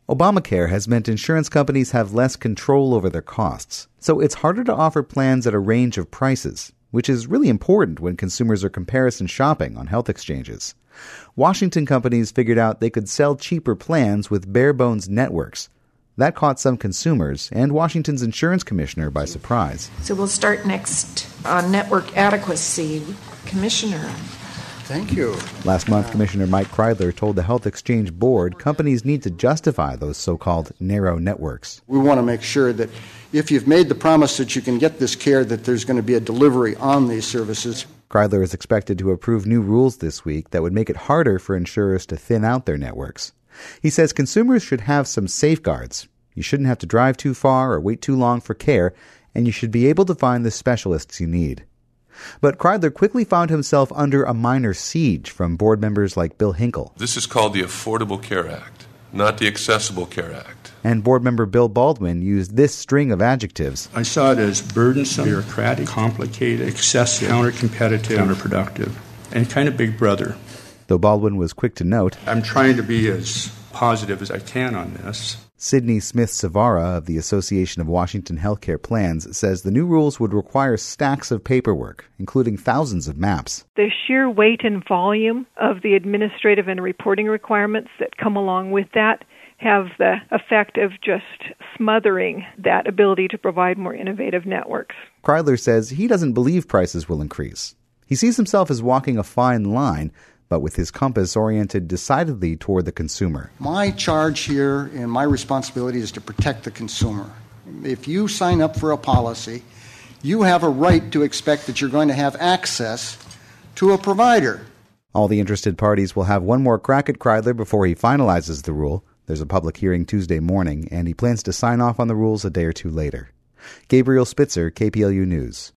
Obamacare has meant insurance companies have less control over their costs, so it's harder to offer plans at a range of prices, which is really important when consumers are comparison shopping on health exchanges. Washington companies figured out they could sell cheaper plans with bare-bones networks. That caught some consumers and Washington's insurance commissioner by surprise. So we'll start next on network adequacy. Commissioner. Thank you. Last month, Commissioner Mike Kreidler told the Health Exchange Board companies need to justify those so-called narrow networks. We want to make sure that if you've made the promise that you can get this care, that there's going to be a delivery on these services. Kreidler is expected to approve new rules this week that would make it harder for insurers to thin out their networks. He says consumers should have some safeguards. You shouldn't have to drive too far or wait too long for care, and you should be able to find the specialists you need. But Kreidler quickly found himself under a minor siege from board members like Bill Hinkle. This is called the Affordable Care Act, not the Accessible Care Act. And board member Bill Baldwin used this string of adjectives. I saw it as burdensome, bureaucratic, complicated, excessive, counter-competitive, counterproductive, and kind of big brother. Though Baldwin was quick to note, I'm trying to be as positive as I can on this. Sidney Smith-Savara of the Association of Washington Healthcare Plans says the new rules would require stacks of paperwork, including thousands of maps. The sheer weight and volume of the administrative and reporting requirements that come along with that have the effect of just smothering that ability to provide more innovative networks. Kreidler says he doesn't believe prices will increase. He sees himself as walking a fine line, but with his compass oriented decidedly toward the consumer. My charge here and my responsibility is to protect the consumer. If you sign up for a policy, you have a right to expect that you're going to have access to a provider. All the interested parties will have one more crack at Kreidler before he finalizes the rule. There's a public hearing Tuesday morning, and he plans to sign off on the rules a day or two later. Gabriel Spitzer, KPLU News.